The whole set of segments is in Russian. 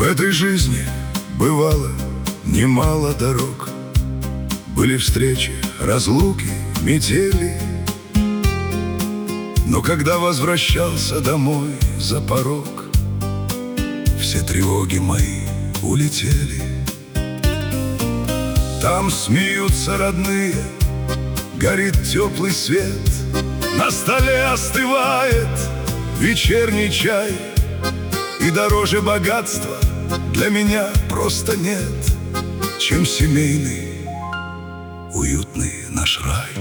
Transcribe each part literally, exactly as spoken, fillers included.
этой жизни бывало немало дорог. Были встречи, разлуки, метели. Но когда возвращался домой за порог, все тревоги мои улетели. Там смеются родные, горит теплый свет, на столе остывает вечерний чай. И дороже богатства для меня просто нет, чем семейный, уютный наш рай.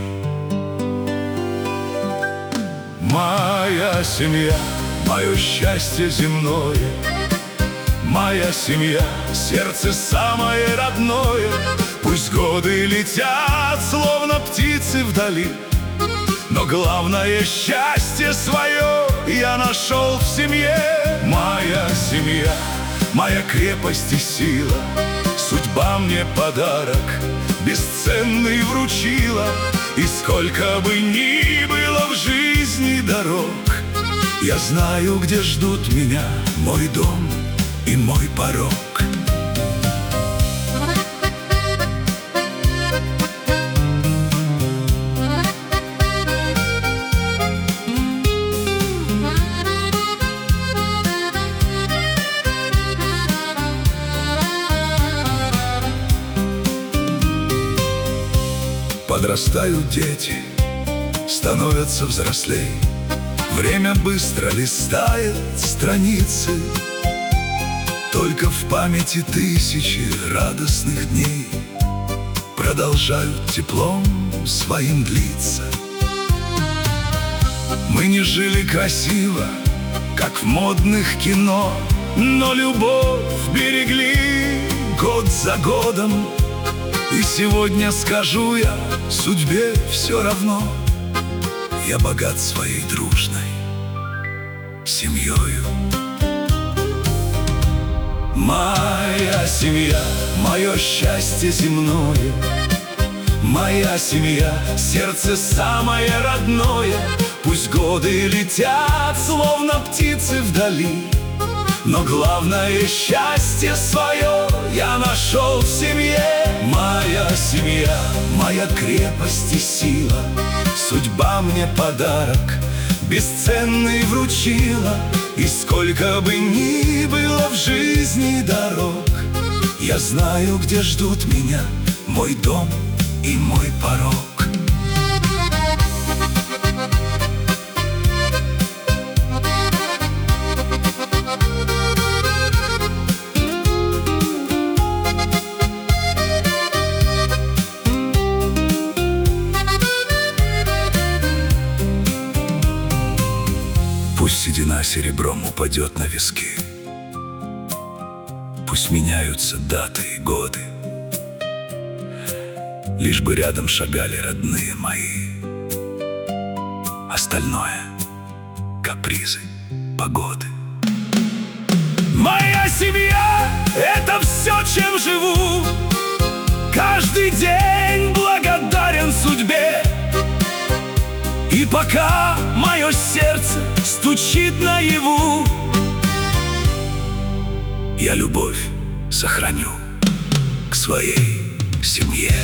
Моя семья, мое счастье земное, моя семья, сердце самое родное. Пусть годы летят, словно птицы вдали, но главное счастье свое я нашел в семье. Моя семья, моя крепость и сила, судьба мне подарок бесценный вручила. И сколько бы ни было в жизни дорог, я знаю, где ждут меня мой дом и мой порог. Подрастают дети, становятся взрослей, время быстро листает страницы. Только в памяти тысячи радостных дней продолжают теплом своим длиться. Мы не жили красиво, как в модных кино, но любовь берегли год за годом. И сегодня скажу я судьбе все равно, я богат своей дружной семьёю. Моя семья, мое счастье земное, моя семья, сердце самое родное. Пусть годы летят, словно птицы вдали, но главное счастье свое я нашел в семье. Моя семья, моя крепость и сила, судьба мне подарок бесценный вручила. И сколько бы ни было в жизни дорог, я знаю, где ждут меня мой дом и мой порог. Пусть седина серебром упадет на виски, пусть меняются даты и годы, лишь бы рядом шагали родные мои. Остальное — капризы погоды. Моя семья — это все, чем живу. Каждый день благодарен судьбе. И пока мое сердце стучит наяву, я любовь сохраню к своей семье.